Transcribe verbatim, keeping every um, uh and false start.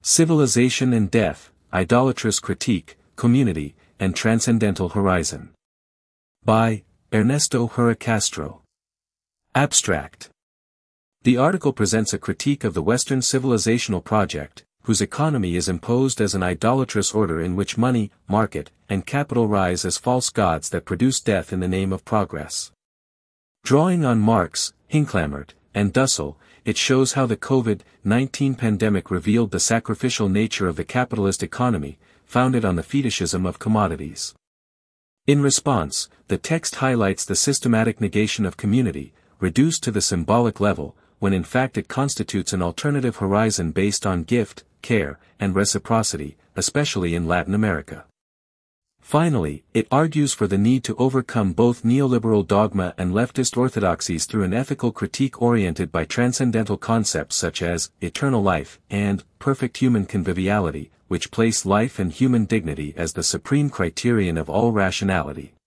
Civilization and Death, Idolatrous Critique, Community, and Transcendental Horizon. By Ernesto Hura Castro. Abstract. The article presents a critique of the Western civilizational project, whose economy is imposed as an idolatrous order in which money, market, and capital rise as false gods that produce death in the name of progress. Drawing on Marx, Hinklammert, and Dussel, it shows how the COVID nineteen pandemic revealed the sacrificial nature of the capitalist economy, founded on the fetishism of commodities. In response, the text highlights the systematic negation of community, reduced to the symbolic level, when in fact it constitutes an alternative horizon based on gift, care, and reciprocity, especially in Latin America. Finally, it argues for the need to overcome both neoliberal dogma and leftist orthodoxies through an ethical critique oriented by transcendental concepts such as eternal life and perfect human conviviality, which place life and human dignity as the supreme criterion of all rationality.